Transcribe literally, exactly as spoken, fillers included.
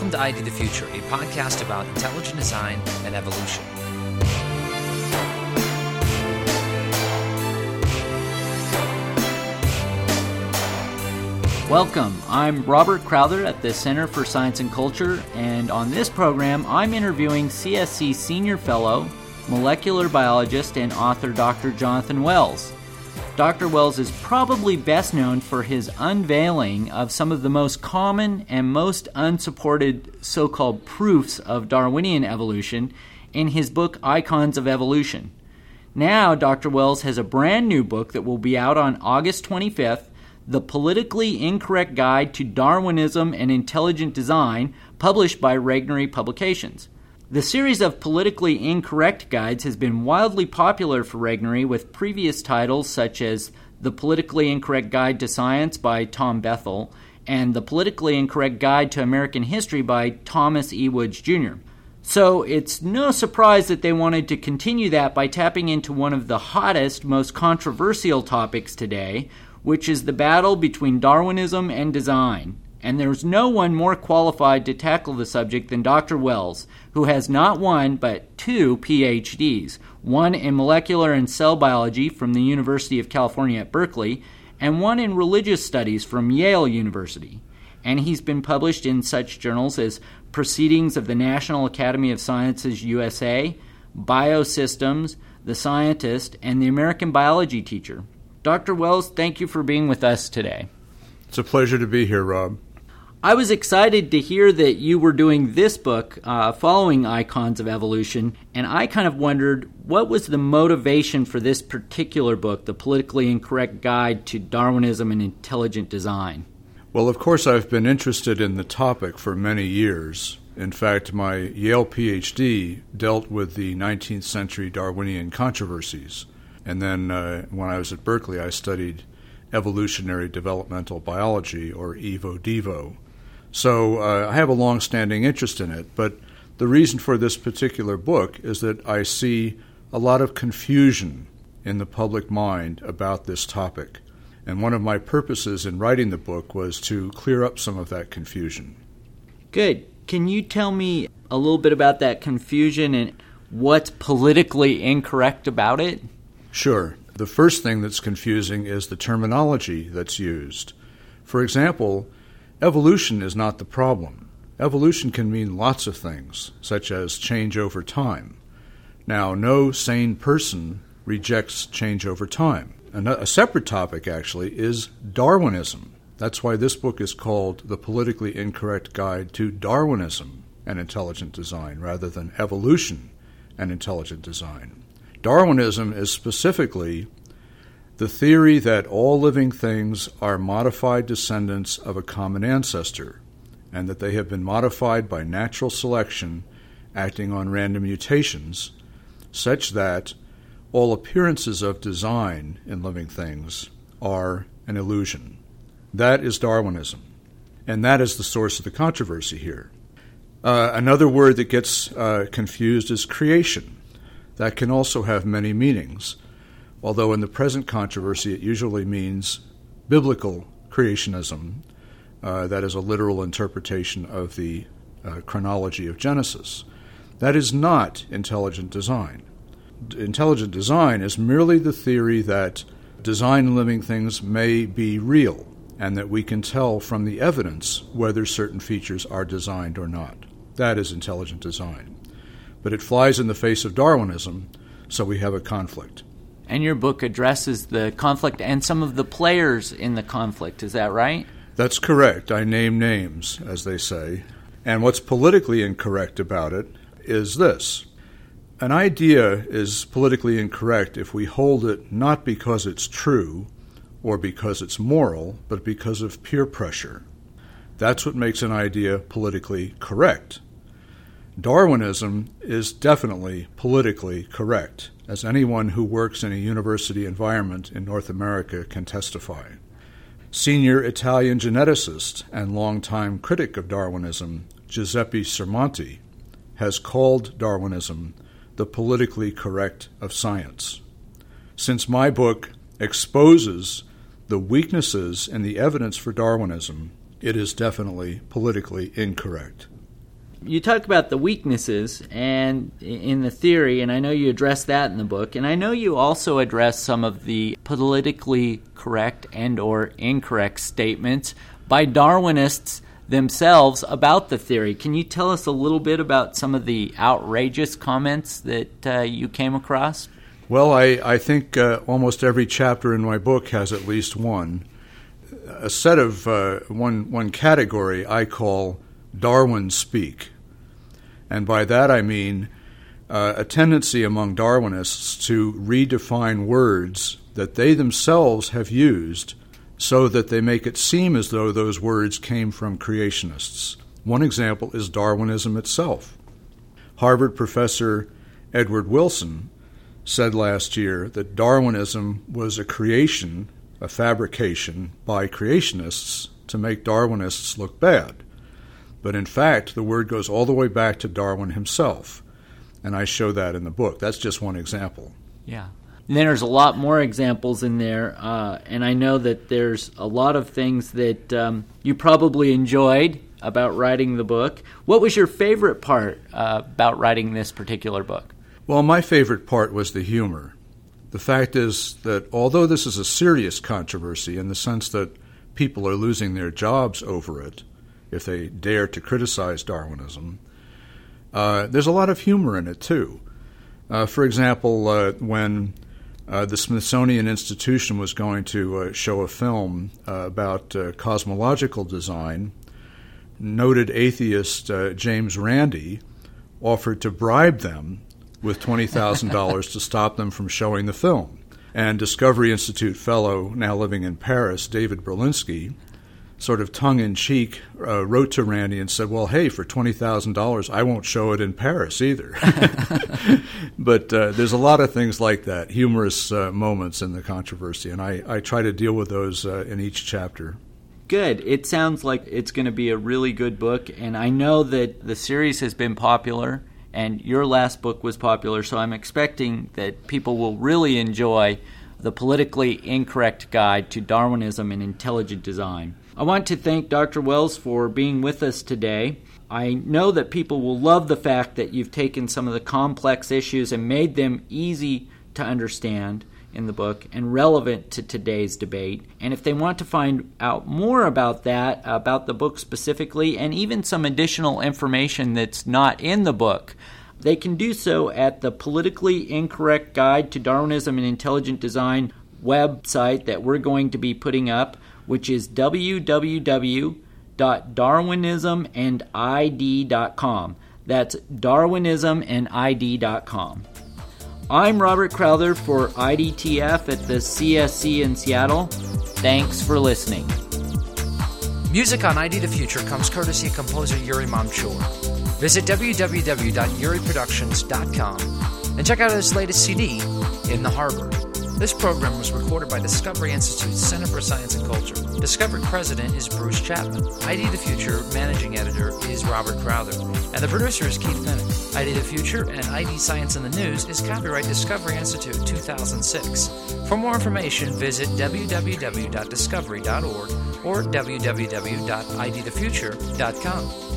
Welcome to I D the Future, a podcast about intelligent design and evolution. Welcome. I'm Robert Crowther at the Center for Science and Culture, and on this program, I'm interviewing C S C Senior Fellow, molecular biologist, and author Doctor Jonathan Wells. Doctor Wells is probably best known for his unveiling of some of the most common and most unsupported so-called proofs of Darwinian evolution in his book Icons of Evolution. Now, Doctor Wells has a brand new book that will be out on August twenty-fifth, The Politically Incorrect Guide to Darwinism and Intelligent Design, published by Regnery Publications. The series of politically incorrect guides has been wildly popular for Regnery, with previous titles such as The Politically Incorrect Guide to Science by Tom Bethel and The Politically Incorrect Guide to American History by Thomas E. Woods Junior So it's no surprise that they wanted to continue that by tapping into one of the hottest, most controversial topics today, which is the battle between Darwinism and design. And there's no one more qualified to tackle the subject than Doctor Wells, who has not one but two P H Ds, one in molecular and cell biology from the University of California at Berkeley, and one in religious studies from Yale University. And he's been published in such journals as Proceedings of the National Academy of Sciences U S A, Biosystems, The Scientist, and The American Biology Teacher. Doctor Wells, thank you for being with us today. It's a pleasure to be here, Rob. I was excited to hear that you were doing this book uh, following Icons of Evolution, and I kind of wondered, what was the motivation for this particular book, The Politically Incorrect Guide to Darwinism and Intelligent Design? Well, of course, I've been interested in the topic for many years. In fact, my Yale P H D dealt with the nineteenth century Darwinian controversies. And then uh, when I was at Berkeley, I studied evolutionary developmental biology, or EVO-DEVO. So uh, I have a long-standing interest in it, but the reason for this particular book is that I see a lot of confusion in the public mind about this topic. And one of my purposes in writing the book was to clear up some of that confusion. Good. Can you tell me a little bit about that confusion and what's politically incorrect about it? Sure. The first thing that's confusing is the terminology that's used. For example, evolution is not the problem. Evolution can mean lots of things, such as change over time. Now, no sane person rejects change over time. A separate topic, actually, is Darwinism. That's why this book is called The Politically Incorrect Guide to Darwinism and Intelligent Design, rather than Evolution and Intelligent Design. Darwinism is specifically the theory that all living things are modified descendants of a common ancestor, and that they have been modified by natural selection acting on random mutations, such that all appearances of design in living things are an illusion. That is Darwinism, and that is the source of the controversy here. Uh, another word that gets uh, confused is creation. That can also have many meanings, although in the present controversy it usually means biblical creationism, uh, that is a literal interpretation of the uh, chronology of Genesis. That is not intelligent design. D- intelligent design is merely the theory that design in living things may be real, and that we can tell from the evidence whether certain features are designed or not. That is intelligent design. But it flies in the face of Darwinism, so we have a conflict. And your book addresses the conflict and some of the players in the conflict, is that right? That's correct. I name names, as they say. And what's politically incorrect about it is this. An idea is politically incorrect if we hold it not because it's true or because it's moral, but because of peer pressure. That's what makes an idea politically correct. Darwinism is definitely politically correct, as anyone who works in a university environment in North America can testify. Senior Italian geneticist and longtime critic of Darwinism, Giuseppe Sermonti, has called Darwinism the politically correct of science. Since my book exposes the weaknesses in the evidence for Darwinism, it is definitely politically incorrect. You talk about the weaknesses and in the theory, and I know you address that in the book, and I know you also address some of the politically correct and or incorrect statements by Darwinists themselves about the theory. Can you tell us a little bit about some of the outrageous comments that uh, you came across? Well, I, I think uh, almost every chapter in my book has at least one. A set of uh, one one category I call Darwin speak. And by that I mean uh, a tendency among Darwinists to redefine words that they themselves have used so that they make it seem as though those words came from creationists. One example is Darwinism itself. Harvard professor Edward Wilson said last year that Darwinism was a creation, a fabrication by creationists to make Darwinists look bad. But in fact, the word goes all the way back to Darwin himself, and I show that in the book. That's just one example. Yeah. And then there's a lot more examples in there, uh, and I know that there's a lot of things that um, you probably enjoyed about writing the book. What was your favorite part uh, about writing this particular book? Well, my favorite part was the humor. The fact is that although this is a serious controversy in the sense that people are losing their jobs over it if they dare to criticize Darwinism, uh, there's a lot of humor in it, too. Uh, for example, uh, when uh, the Smithsonian Institution was going to uh, show a film uh, about uh, cosmological design, noted atheist uh, James Randi offered to bribe them with twenty thousand dollars to stop them from showing the film. And Discovery Institute fellow, now living in Paris, David Berlinski, sort of tongue-in-cheek, uh, wrote to Randi and said, well, hey, for twenty thousand dollars, I won't show it in Paris either. But uh, there's a lot of things like that, humorous uh, moments in the controversy, and I, I try to deal with those uh, in each chapter. Good. It sounds like it's going to be a really good book, and I know that the series has been popular, and your last book was popular, so I'm expecting that people will really enjoy The Politically Incorrect Guide to Darwinism and Intelligent Design. I want to thank Doctor Wells for being with us today. I know that people will love the fact that you've taken some of the complex issues and made them easy to understand in the book and relevant to today's debate. And if they want to find out more about that, about the book specifically, and even some additional information that's not in the book, they can do so at the Politically Incorrect Guide to Darwinism and Intelligent Design website that we're going to be putting up, which is w w w dot darwinism and i d dot com. That's darwinism and i d dot com. I'm Robert Crowther for I D T F at the C S C in Seattle. Thanks for listening. Music on I D the Future comes courtesy of composer Yuri Mamchur. Visit w w w dot yuri productions dot com and check out his latest C D, In the Harbor. This program was recorded by Discovery Institute's Center for Science and Culture. Discovery President is Bruce Chapman. I D the Future Managing Editor is Robert Crowther. And the producer is Keith Minnick. I D the Future and I D Science in the News is copyright Discovery Institute two thousand six. For more information, visit w w w dot discovery dot org or w w w dot i d the future dot com.